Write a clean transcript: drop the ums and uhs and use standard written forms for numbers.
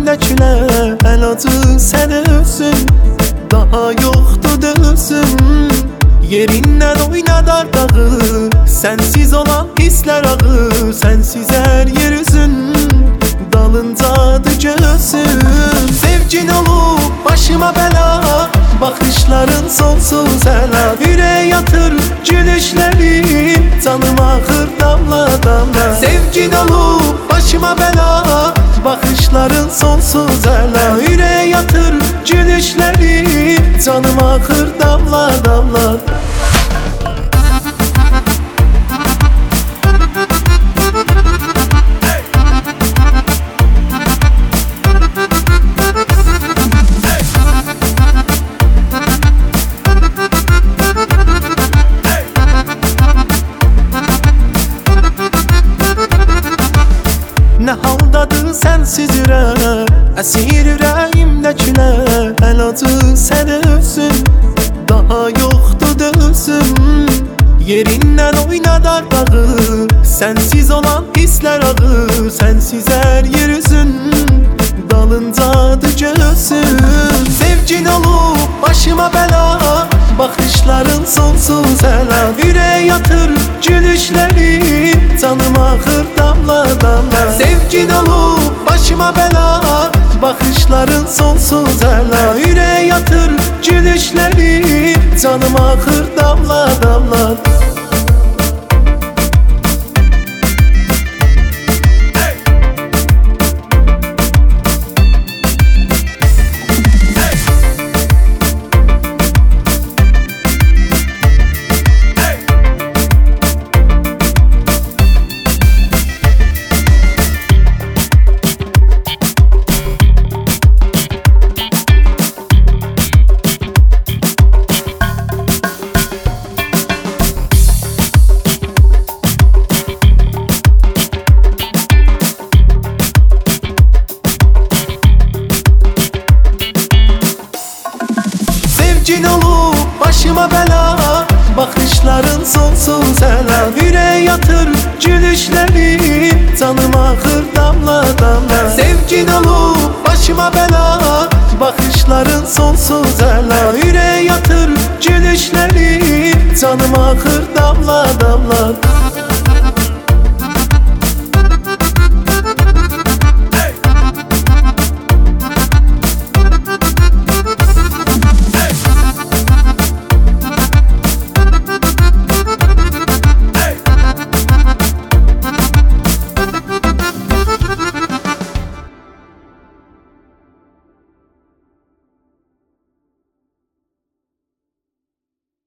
yüreğimdəkilə el acı sen özün, daha yoktu dözüm. Yerindən oynadar dağı, sensiz olan hisler ağı, sensiz her yer üzün, dalıncadır gözüm. Sevgin olup başıma bela, bakışların sonsuz ela. Yüreğe yatır gülüşlerim, canım ağır damla damla. Sevgin olup başıma bela, bakışların sonsuz ela. Yüreğe yatır gülüşlerim, canım ağır damla damla. Ne haldadır sensiz yürek, əsir ürəyimdəkilə el acı sen özün, daha yoktu dözüm. Yerindən oynadar dağı, sensiz olan hisler ağı, sensiz her yer üzün, dalıncadır gözüm. Sevgin olup başıma bela, bakışların sonsuz ela. Yüreğe yatır gülüşlerim, canım ağır damla damla. Sevgin olup başıma bela, bakışların sonsuz ela. Yüreğe yatır gülüşlerim, canım ağır damla damla. Sevgin olup başıma bela, bakışların sonsuz ela. Yüreğe yatır gülüşlerim, canım ağır damla damla. Sevgin olup başıma bela, bakışların sonsuz ela. Yüreğe yatır gülüşlerim, canım ağır damla damla.